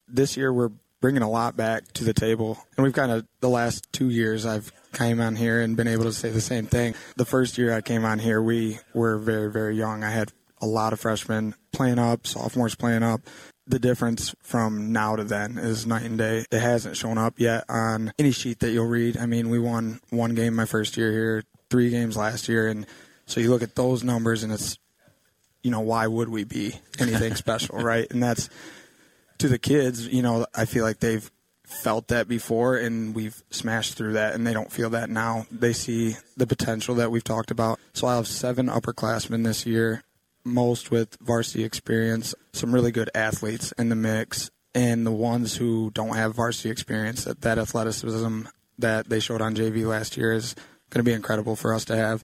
this year we're bringing a lot back to the table. And we've kind of, the last 2 years I've came on here and been able to say the same thing. The first year I came on here, we were very, very young. I had a lot of freshmen playing up, sophomores playing up. The difference from now to then is night and day. It hasn't shown up yet on any sheet that you'll read. I mean, we won 1 game my first year here, 3 games last year. And so you look at those numbers and it's, why would we be anything special, right? And that's, to the kids, I feel like they've felt that before and we've smashed through that and they don't feel that now. They see the potential that we've talked about. So I have 7 upperclassmen this year, most with varsity experience, some really good athletes in the mix, and the ones who don't have varsity experience, that athleticism that they showed on JV last year is going to be incredible for us to have.